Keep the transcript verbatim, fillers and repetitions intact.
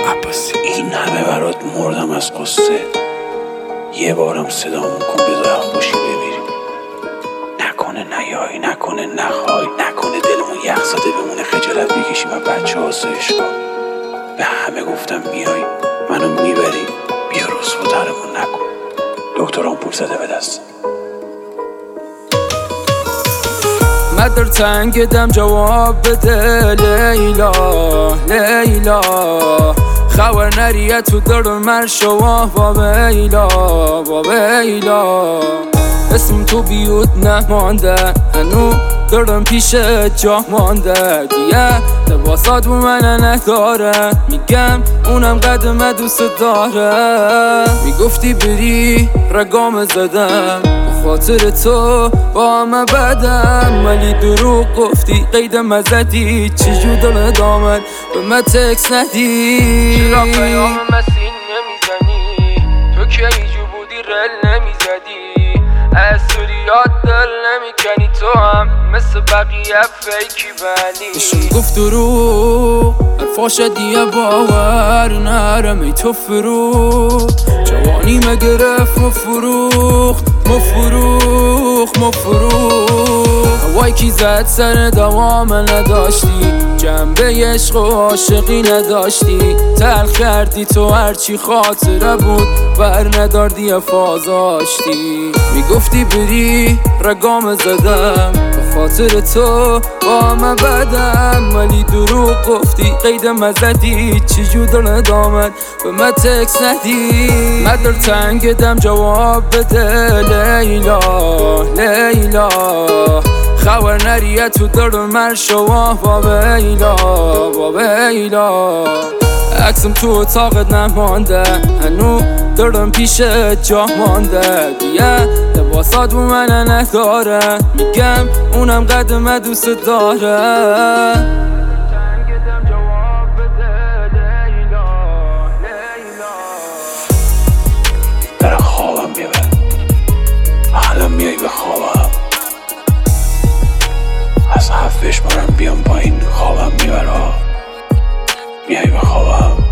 عباسی. این همه برات مردم از قصه، یه بارم صدامون کن بذارم باشی بمیریم. نکنه نیایی، نکنه نخوای، نکنه دلمون یخ زده بمونه خجالت بکشیم و بچه آسایشگاه. به همه گفتم میای منو میبری، بیا رسواترمون نکن. دکتران پول زده به دست مدر تنگ دم جواب بده لیلا لیلا، خبر نریه تو در مرشوا با بیلا با بیلا. اسم تو بیوت نمانده هنو دارم پیش جا مانده، دیگه لباسات بو من نداره، میگم اونم قدم دوست داره. میگفتی بری رگام زدم خاطر تو با همه بدم، ولی دروغ گفتی قیدم ازدی، چجور دل دامن به من تکس ندی. چرا پیام مسیح نمیزنی؟ تو که ایجو بودی رل نمیزدی، از سوریات دل نمیکنی، تو هم مثل بقیه فیکی ولی بشون گفت دروغ حرفاش دیگه باور نرم. ای تو فروغ جوانی مگرفت مفروخت مفروخ مفروخ. هوای کی زد سر دوام نداشتی، جنبه عشق و عاشقی نداشتی، تلخ کردی تو هرچی خاطره بود بر نداردی افازاشتی. میگفتی بری رگام زدم به خاطر تو با همه بدم، ولی دروغ گفتی قیدم ازدی، چجور دل دامن به من تکس ندی. مدر تنگ دم جواب بده لیلا لیلا، خبر نریه تو در مرشوا با بیلا با بیلا. عکسم تو اتاقت نمانده هنو دارم پیش جا مانده، دیگه لباسات بو من نداره، میگم اونم قدم دوست داره. برای خوابم بیبر، الان میای به خوابم، از هفت بشمارم بیام پایین خوابم میبره، میای به خوابم.